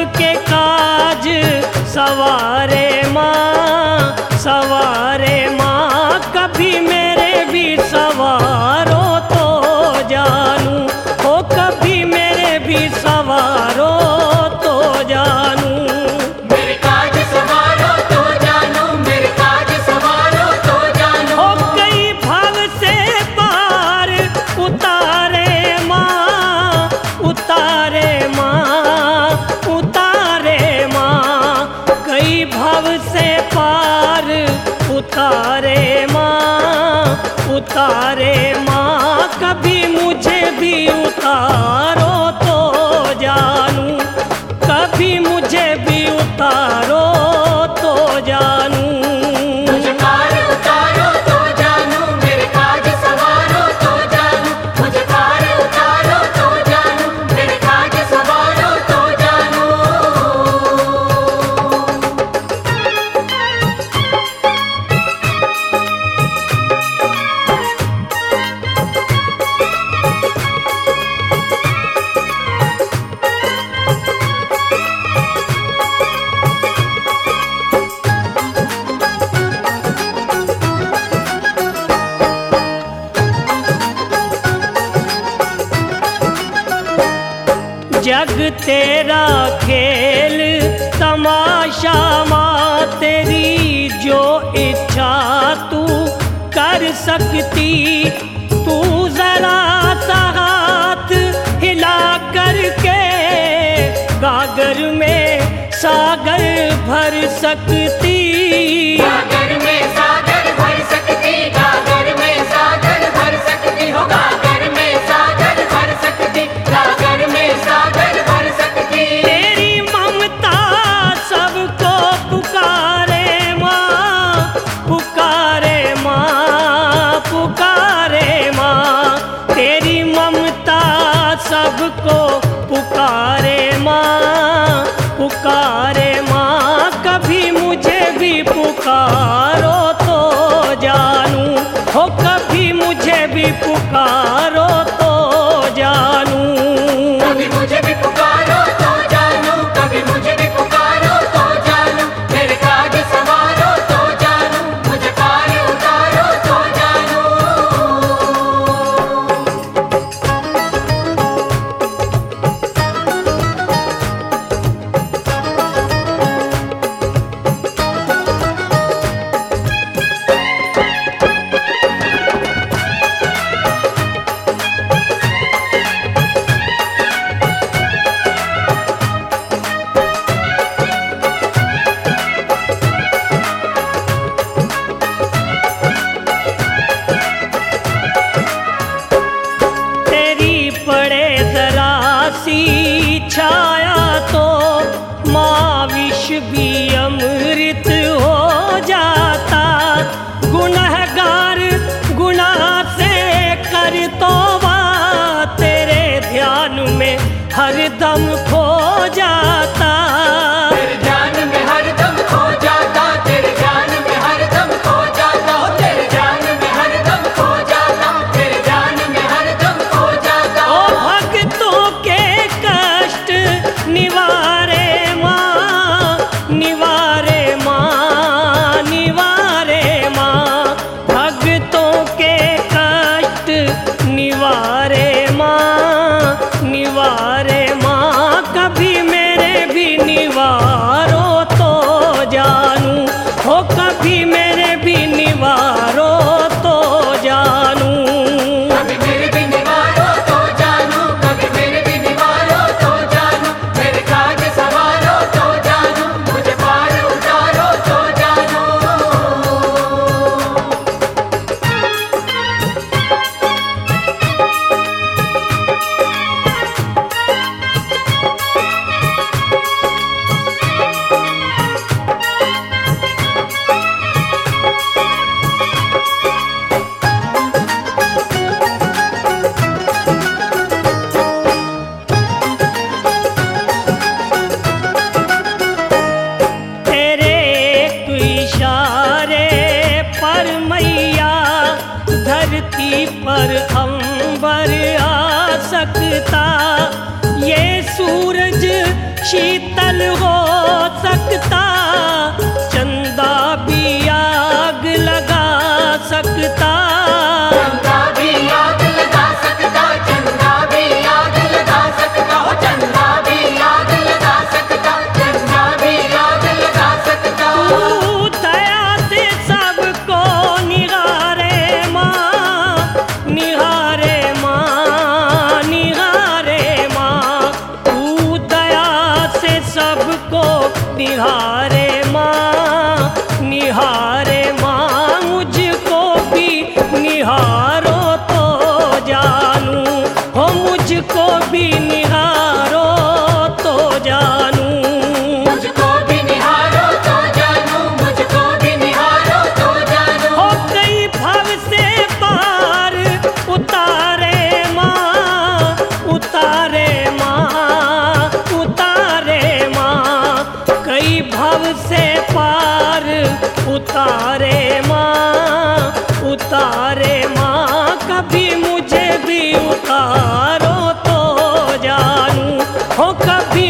सबके काज सवारे माँ, सवारे माँ। कभी मेरे भी सवारो तो जानू, ओ कभी मेरे भी सवारो तो जानू। मेरे काज सवारो तो जानू, मेरे काज सवारो तो जानू। ओ कई भाव से पार उतारे माँ, उतारे माँ, उतारे माँ। कई भाव से पार उतारे माँ, उतारे माँ। कभी मुझे भी उतारो तो जानू, कभी मुझे भी उतारो तो जानू। मुझे पार उतारो तो जानू, मेरे काज सवारो तो जानू। मुझे पार उतारो तो जानू, मेरे काज सवारो तो जानू। जग तेरा खेल तमाशा माँ, तेरी जो इच्छा तू कर सकती। तू जरा सा हाथ हिला करके गागर में सागर भर सकती। गागर में सागर भर सकती, गागर में सागर भर सकती हो। गागर में सागर भर सकती, गागर में सागर भर सकती। तेरी ममता सबको पुकारे माँ, पुकारे माँ, पुकारे माँ। तेरी ममता सबको पुकारे माँ, पुकारे माँ। कभी मुझे भी पुकारो तो जानू, हो कभी मुझे भी पुकारो तो जानू। कभी मुझे भी पुकारो तो जानू, कभी मुझे भी पुकारो तो जानू। मेरे काज सवारो तो जानू, मुझे पार उतारो तो जानू। तेरी पड़े जरा सी छाया तो माँ विष भी अमृत हो जाता। गुनहगार गुनाह से कर तौबा, तेरे ध्यान में हरदम खो जाता। तेरे ध्यान में हरदम खो जाता, तेरे ध्यान में हरदम खो जाता हो। तेरे ध्यान में हरदम खो जाता, तेरे ध्यान में हरदम खो जाता। ओ भक्तों के कष्ट निवारे माँ, निवारे माँ, निवारे माँ। भक्तों के कष्ट निवारे माँ, निवारे माँ। कभी मेरे भी निवारो तो जानू, हो कभी मेरे भी निवारो तो जानू। कभी मेरे भी निवारो तो जानू, कभी मेरे भी निवारो तो जानू। मेरे काज सवारो तो जानू, मुझे पार उतारो तो जानू। तेरे एक इशारे पर मैया धरती पर अंबर आ सकता। ये सूरज शीतल हो सकता, चंदा भी आग लगा सकता। चंदा भी आग लगा सकता, चंदा भी आग लगा सकता, हो चंदा भी आग लगा सकता, चंदा भी आग लगा सकता। तू दया से सबको निहारे माँ, निहारे माँ, निहारे माँ। तू दया से सबको निहारे माँ, निहारे माँ। मुझको भी निहारो तो जानू, हो मुझको भी निहारो तो जानू। मुझको भी निहारो तो जानू, मुझको भी निहारो तो जानू। हो कई भव से पार उतारे माँ, उतारे माँ, उतारे माँ। कई भव से पार उतारे माँ, उतारे माँ। कभी मुझे भी उतारो तो जानू, हो कभी